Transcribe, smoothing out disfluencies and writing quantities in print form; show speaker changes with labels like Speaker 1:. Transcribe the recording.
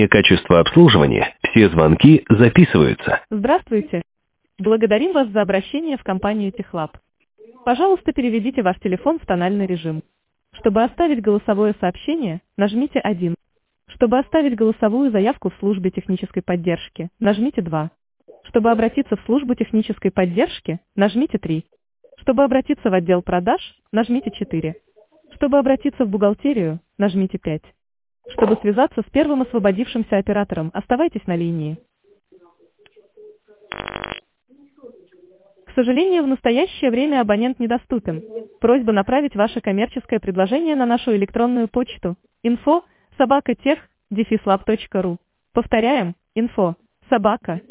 Speaker 1: И качество обслуживания. Все звонки записываются.
Speaker 2: Здравствуйте. Благодарим вас за обращение в компанию Техлаб. Пожалуйста, переведите ваш телефон в тональный режим. Чтобы оставить голосовое сообщение, нажмите 1. Чтобы оставить голосовую заявку в службе технической поддержки, нажмите 2. Чтобы обратиться в службу технической поддержки, нажмите 3. Чтобы обратиться в отдел продаж, нажмите 4. Чтобы обратиться в бухгалтерию, нажмите 5. Чтобы связаться с первым освободившимся оператором, оставайтесь на линии. К сожалению, в настоящее время абонент недоступен. Просьба направить ваше коммерческое предложение на нашу электронную почту info@tech-lab.ru. Повторяем, info@